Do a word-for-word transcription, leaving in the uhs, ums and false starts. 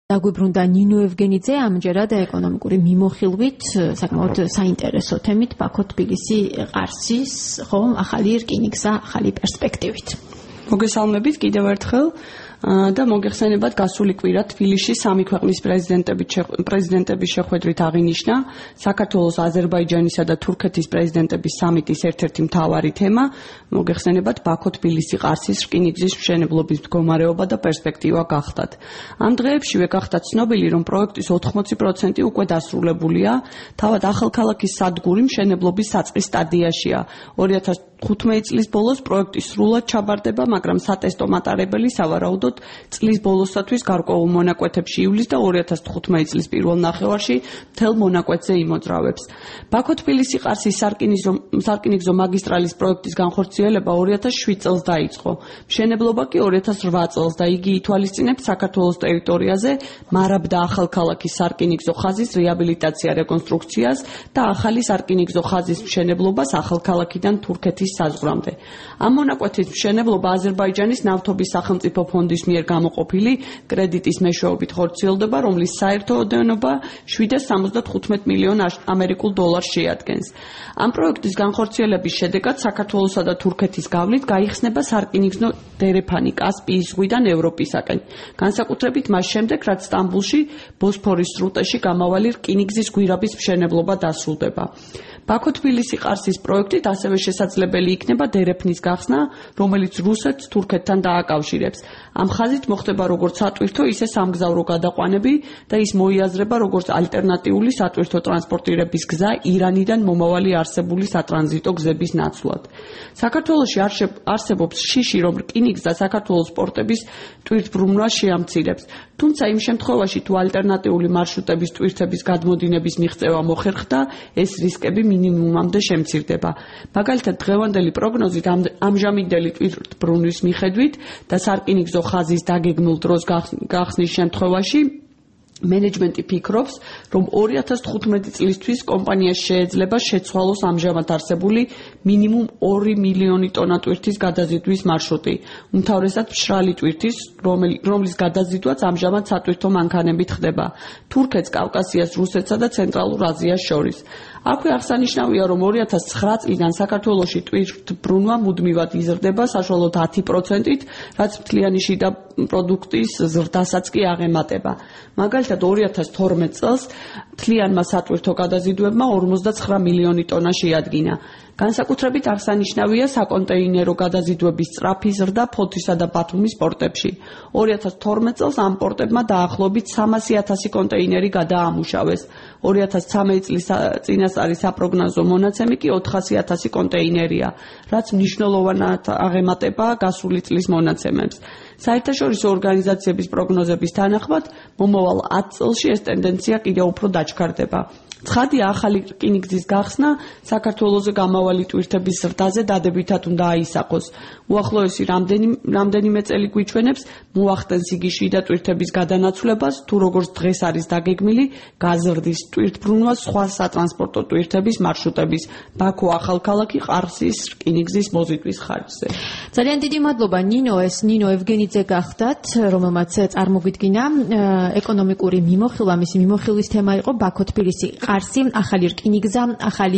დაგვიბრუნდა ნინო ევგენიძე, ამჯერად ეკონომიკური მიმოხილვით, საკმაოდ საინტერესო თემით, ბაქო-თბილისი ყარსის, ხომ, ახალი რკინიგზა, ახალი პერსპექტივით. მოგესალმებით კიდევ ერთხელ და მოგეხსენებათ გასული კვირა თბილისში სამი ქვეყნის პრეზიდენტების შეხვედრით აღინიშნა საქართველოს, აზერბაიჯანისა და თურქეთის პრეზიდენტების სამიტის ერთ-ერთი მთავარი თემა. მოგეხსენებათ ბაქო-თბილისი ყარსის რკინიგზის მშენებლობის მდგომარეობა და პერსპექტივა გახდათ. ამ დღეებშივე გახდა ცნობილი, რომ პროექტის ოთხმოცი პროცენტი უკვე დასრულებულია, თავად ახალქალაქის სადგური მშენებლობის საწყის სტადიაშია. ორი ათას თხუთმეტი წლის ბოლოს პროექტი სრულად ჩაბარდება, მაგრამ სატესტო მატარებელი სავარაუდოდ წლის ბოლოსთვის გარკვეულ მონაკვეთებში ივლის და ორი ათას თხუთმეტი წლის პირველ ნახევარში მთელ მონაკვეთზე იმოძრავებს. ბაქო-თბილისი ყარსის სარკინიგზო მაგისტრალის პროექტის განხორციელება ორი ათას შვიდ წელს დაიწყო. მშენებლობა კი ორი ათას რვა წელს და იგი ითვალისწინებს საქართველოს ტერიტორიაზე მარაბ და ახალქალაქის სარკინიგზო ხაზის რეაბილიტაცია რეკონსტრუქციას და ახალი სარკინიგზო ხაზის მშენებლობას ახალქალაქიდან თურქეთის საზღვრამდე. ამ მონაკვეთის მშენებლობა აზერბაიჯანის ნავთობის სახელმწიფო ფონდის მიერ გამოყოფილი კრედიტის მეშვეობით ხორციელდება, რომლის საერთო ოდენობა შვიდას სამოცდათხუთმეტ მილიონ ამერიკულ დოლარს შეადგენს. ამ პროექტის განხორციელების შედეგად საქართველოსა და თურქეთის გავლით გაიხსნება სარკინიგზო დერეფანი კასპიის ზღვიდან ევროპისაკენ. განსაკუთრებით მას შემდეგ, რაც სტამბულში ბოსფორის სრუტეში გამავალი რკინიგზის გვირაბის მშენებლობა დასრულდება. ბაქო-თბილისი ყარსის პროექტით ასევე შესაძლებელი იქნება დერეფნის გახსნა, რომელიც რუსეთს თურქეთთან დააკავშირებს. ამ ხაზით მოხდება როგორც სატვირთო, ისე სამგზავრო გადაყვანები და ის მოიაზრება როგორც ალტერნატიული სატვირთო ტრანსპორტირების გზა ირანიდან მომავალი არსებული სატრანზიტო გზების ნაცვლად. საქართველოში არსებობს შიში, რომ რკინიგზა საქართველოს პორტების ტვირთბრუნვას შეამცირებს. თუმცა იმ შემთხვევაში, თუ ალტერნატიული მარშრუტების ტვირთების გადმოდინების მიღწევა მოხერხდა, ეს რისკები მინიმუმამდე შემცირდება. მაგალითად, დღევანდელი პროგნოზით ამჟამინდელი ტვირთბრუნვის მიხედვით და სარკინიგზო ხაზის დაგეგმილ დროს გახსნის შემთხვევაში მენეჯმენტი ფიქრობს, რომ ორი ათას თხუთმეტი წლისთვის კომპანიას შეეძლება შეცვალოს ამჟამად არსებული მინიმუმ ორი მილიონი ტონა ტვირთის გადაზიდვის მარშრუტი, უმთავრესად მშრალი ტვირთის, რომლის გადაზიდვაც ამჟამად სატვირთო მანქანებით ხდება თურქეთს, კავკასიას, რუსეთსა და ცენტრალურ აზიას შორის. აქვე აღსანიშნავია, რომ ორი ათას ცხრა წლიდან საქართველოში ტვირთბრუნვა მუდმივად იზრდება საშუალოდ ათი პროცენტით, რაც მთლიანი შიდა პროდუქტის ზრდასაც კი აღემატება. მაგალითად, ორი ათას თორმეტ წელს მთლიანმა სატვირთო გადაზიდვებმა ორმოცდაცხრა მილიონი ტონა შეადგინა. განსაკუთრებით აღსანიშნავია საკონტეინერო გადაზიდვების სწრაფი ზრდა ფოთისა და ბათუმის პორტებში. ორი ათას თორმეტ წელს ამ პორტებმა დაახლოებით სამასი ათასი კონტეინერი გადაამუშავეს. ორი ათას ცხრამეტი წლის წინასწარი საპროგნოზო მონაცემი კი ოთხასი ათასი კონტეინერია, რაც მნიშვნელოვნად აღემატება გასული წლის მონაცემებს. საერთაშორისო ორგანიზაციების პროგნოზების თანახმად, მომავალ ათ წელში ეს ტენდენცია კიდევ უფრო დაჩქარდება. ცხადია, ახალი რკინიგზის გახსნა საქართველოზე გამავალი ტვირთების ზრდაზე დადებითად უნდა აისახოს. უახლოესი რამდენიმე წელი გვიჩვენებს მოახდენს იგი შიდა ტვირთების გადანაცვლებას, თუ როგორც დღეს არის დაგეგმილი გაზრდის ტვირთბრუნვა სხვა სატრანსპორტო ტვირთების მარშრუტების ბაქო-ახალქალაქი ყარსის რკინიგზის მოზიდვის ხარჯზე. ძალიან დიდი მადლობა ნინო, ეს ნინო ევგენიძე გახდათ, რომელმაც წარმოგვიდგინა ეკონომიკური მიმოხილვა, მისი მიმოხილვის თემა იყო ბაქო-თბილისი ყარსი, ახალი რკინიგზა, ახალი